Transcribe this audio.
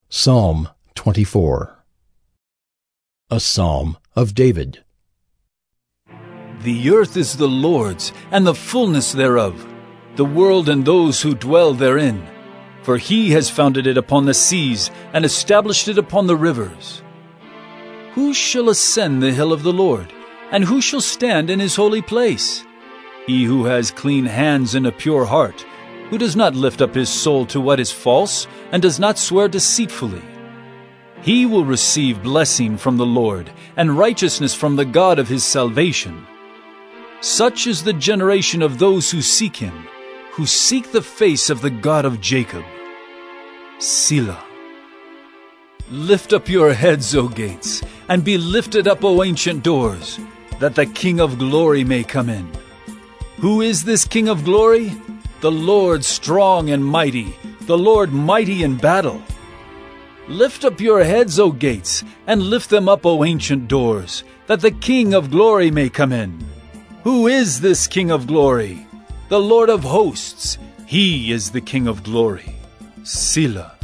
Psalm 24. A Psalm of David. The earth is the Lord's, and the fullness thereof, the world and those who dwell therein. For he has founded it upon the seas, and established it upon the rivers. Who shall ascend the hill of the Lord, and who shall stand in his holy place? He who has clean hands and a pure heart, who does not lift up his soul to what is false, and does not swear deceitfully. He will receive blessing from the Lord, and righteousness from the God of his salvation. Such is the generation of those who seek him, who seek the face of the God of Jacob. Selah. Lift up your heads, O gates, and be lifted up, O ancient doors, that the King of glory may come in. Who is this King of glory? The Lord strong and mighty, the Lord mighty in battle. Lift up your heads, O gates, and lift them up, O ancient doors, that the King of glory may come in. Who is this King of glory? The Lord of hosts. He is the King of glory. Selah.